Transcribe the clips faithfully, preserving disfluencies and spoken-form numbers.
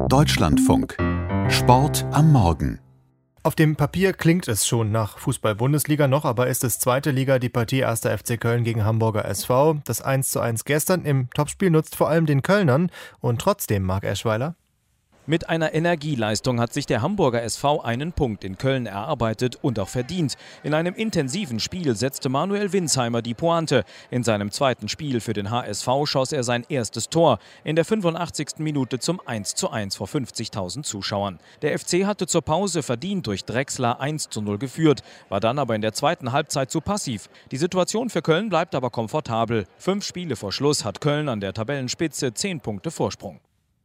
Deutschlandfunk. Sport am Morgen. Auf dem Papier klingt es schon nach Fußball-Bundesliga, noch aber ist es zweite Liga, die Partie erster F C Köln gegen Hamburger S V. Das eins zu eins gestern im Topspiel nutzt vor allem den Kölnern. Und trotzdem, Marc Eschweiler: Mit einer Energieleistung hat sich der Hamburger S V einen Punkt in Köln erarbeitet und auch verdient. In einem intensiven Spiel setzte Manuel Winsheimer die Pointe. In seinem zweiten Spiel für den H S V schoss er sein erstes Tor. In der fünfundachtzigsten Minute zum eins zu eins vor fünfzigtausend Zuschauern. Der F C hatte zur Pause verdient durch Drexler eins zu null geführt, war dann aber in der zweiten Halbzeit zu passiv. Die Situation für Köln bleibt aber komfortabel. Fünf Spiele vor Schluss hat Köln an der Tabellenspitze zehn Punkte Vorsprung.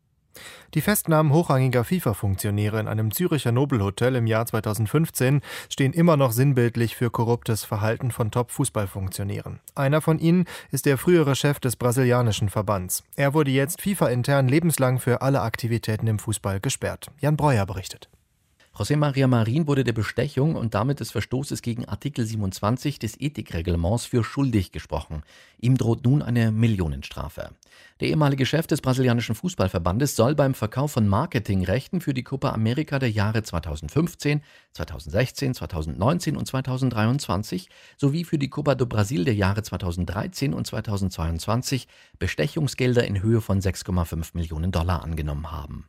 Die Festnahmen hochrangiger FIFA-Funktionäre in einem Züricher Nobelhotel im Jahr zweitausendfünfzehn stehen immer noch sinnbildlich für korruptes Verhalten von Top-Fußballfunktionären. Einer von ihnen ist der frühere Chef des brasilianischen Verbands. Er wurde jetzt FIFA-intern lebenslang für alle Aktivitäten im Fußball gesperrt. Jan Breuer berichtet. José María Marín wurde der Bestechung und damit des Verstoßes gegen Artikel siebenundzwanzig des Ethikreglements für schuldig gesprochen. Ihm droht nun eine Millionenstrafe. Der ehemalige Chef des brasilianischen Fußballverbandes soll beim Verkauf von Marketingrechten für die Copa América der Jahre zweitausendfünfzehn, zweitausendsechzehn, zweitausendneunzehn und zweitausenddreiundzwanzig sowie für die Copa do Brasil der Jahre zweitausenddreizehn und zweitausendzweiundzwanzig Bestechungsgelder in Höhe von sechs Komma fünf Millionen Dollar angenommen haben.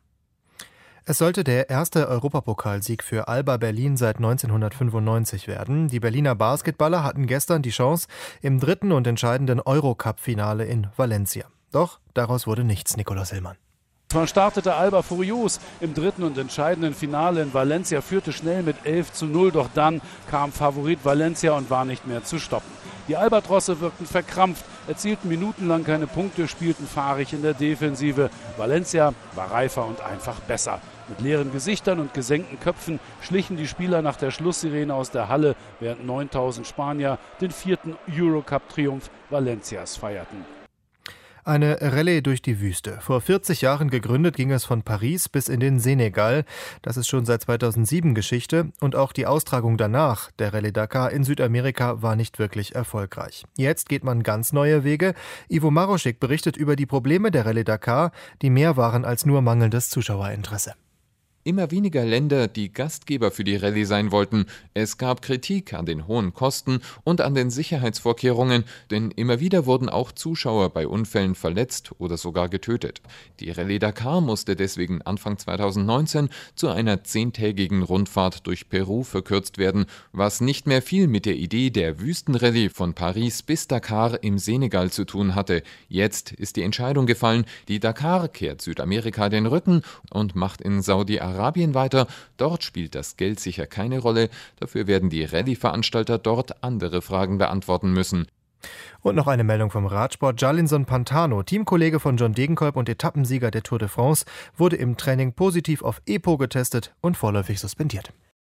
Es sollte der erste Europapokalsieg für Alba Berlin seit neunzehnhundertfünfundneunzig werden. Die Berliner Basketballer hatten gestern die Chance im dritten und entscheidenden Eurocup-Finale in Valencia. Doch daraus wurde nichts, Nikolaus Hillmann. Zwar startete Alba furios im dritten und entscheidenden Finale in Valencia, führte schnell mit elf zu null, doch dann kam Favorit Valencia und war nicht mehr zu stoppen. Die Albatrosse wirkten verkrampft, erzielten minutenlang keine Punkte, spielten fahrig in der Defensive. Valencia war reifer und einfach besser. Mit leeren Gesichtern und gesenkten Köpfen schlichen die Spieler nach der Schlusssirene aus der Halle, während neuntausend Spanier den vierten Eurocup-Triumph Valencias feierten. Eine Rallye durch die Wüste. Vor vierzig Jahren gegründet, ging es von Paris bis in den Senegal. Das ist schon seit zweitausendsieben Geschichte. Und auch die Austragung danach, der Rallye Dakar in Südamerika, war nicht wirklich erfolgreich. Jetzt geht man ganz neue Wege. Ivo Maroschik berichtet über die Probleme der Rallye Dakar, die mehr waren als nur mangelndes Zuschauerinteresse. Immer weniger Länder, die Gastgeber für die Rallye sein wollten. Es gab Kritik an den hohen Kosten und an den Sicherheitsvorkehrungen, denn immer wieder wurden auch Zuschauer bei Unfällen verletzt oder sogar getötet. Die Rallye Dakar musste deswegen Anfang zweitausendneunzehn zu einer zehntägigen Rundfahrt durch Peru verkürzt werden, was nicht mehr viel mit der Idee der Wüstenrallye von Paris bis Dakar im Senegal zu tun hatte. Jetzt ist die Entscheidung gefallen, die Dakar kehrt Südamerika den Rücken und macht in Saudi-Arabien Arabien weiter. Dort spielt das Geld sicher keine Rolle. Dafür werden die Rallye-Veranstalter dort andere Fragen beantworten müssen. Und noch eine Meldung vom Radsport. Jalinson Pantano, Teamkollege von John Degenkolb und Etappensieger der Tour de France, wurde im Training positiv auf EPO getestet und vorläufig suspendiert.